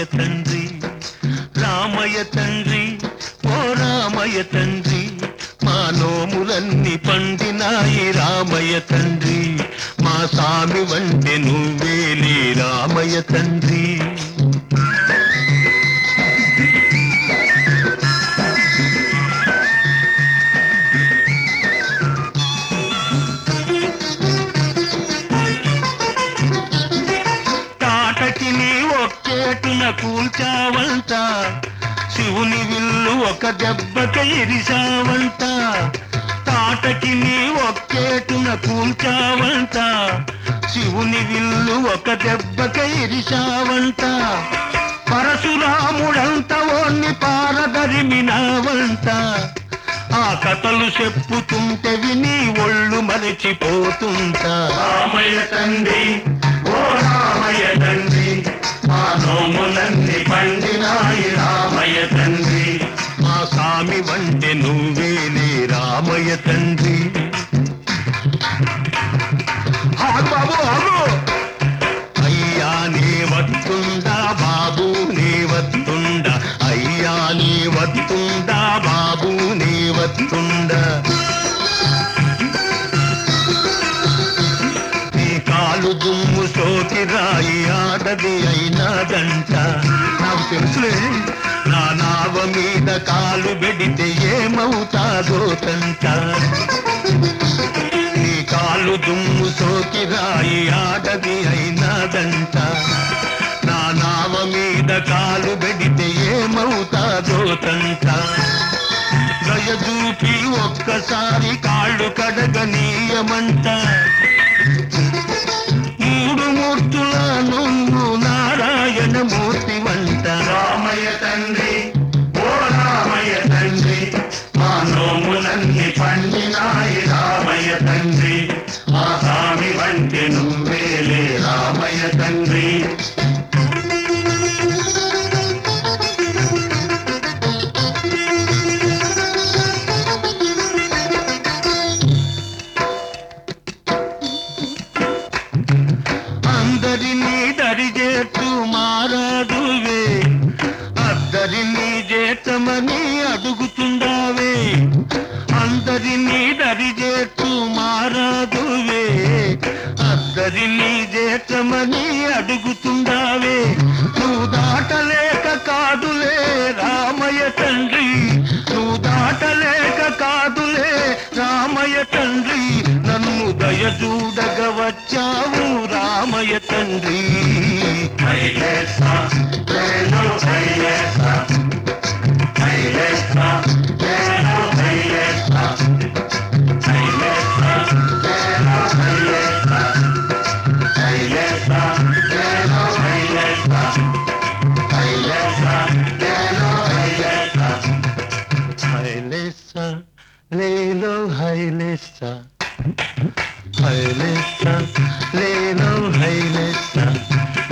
తండ్రి, రామయ్య తండ్రి, ఓ రామయ్య తండ్రి, మా నోములన్నీ పండినాయి రామయ్య తండ్రి, మా సామి వంటి నువ్వేలే రామయ్య తండ్రి. ఒక్కేటున కూల్చావంట, శివుని విల్లు ఒక దెబ్బక ఇరిసావంట, తాటకి నీ ఒక్కేటున కూల్చావంట, శివుని విల్లు ఒక దెబ్బక ఇరిసావంట, పరశురాముడంత ఓన్ని పారదరిమినావంట, ఆ కథలు చెప్పుతుంటే విని ఒళ్ళు మరచిపోతుంటా. రామయ్య తండ్రి, ఓ రామయ్య తండ్రి, మా నోములన్నీ పండినాయి రామయ్య తండ్రి, మా సామి వంటి నువ్వేలే రామయ్య తండ్రి. బాబు అయ్యా నీ వత్తుండా, బాబు నీ వత్తుండా, అయ్యా నీ వత్తుండా, బాబు నీ వత్తుండా, దుమ్ము సోకి రాయి ఆడది అయినాదంట, నాకు తెలుసులే నా నావ మీద కాలు పెడితే ఏమవుతాదో తంట, నీ కాలు దుమ్ము సోకి రాయి ఆడది అయినాదంట, నా నావ మీద కాలు పెడితే ఏమవుతాదో తంట, దయచూపి ఒక్కసారి కాళ్ళు కడగనీయమంట, మూడు మూర్తుల నువ్వు నారాయణ మూర్తి వంట. రామయ్య తండ్రి, ఓ రామయ్య తండ్రి, మా నోములన్నీ పండినాయి రామయ్య తండ్రి, మా స్వామి వంటి నువ్వేలే రామయ్య తండ్రి. అందరినీ దరిచేట్టు మారాదువే, అద్దరినీ చేతమని అడుగుతుండావే, అందరినీ దరిచేట్టు మారాదువే, అద్దరినీ చేతమని అడుగుతుండావే, నువ్వు దాటలేక కాదులే రామయ్య తండ్రి, నువ్వు దాటలేక కాదులే రామయ్య తండ్రి, నన్ను దయచూడగ వచ్చావు రామయ్య తండ్రి. లేలో హైలేసా, హైలేసా లేలో హైలేసా,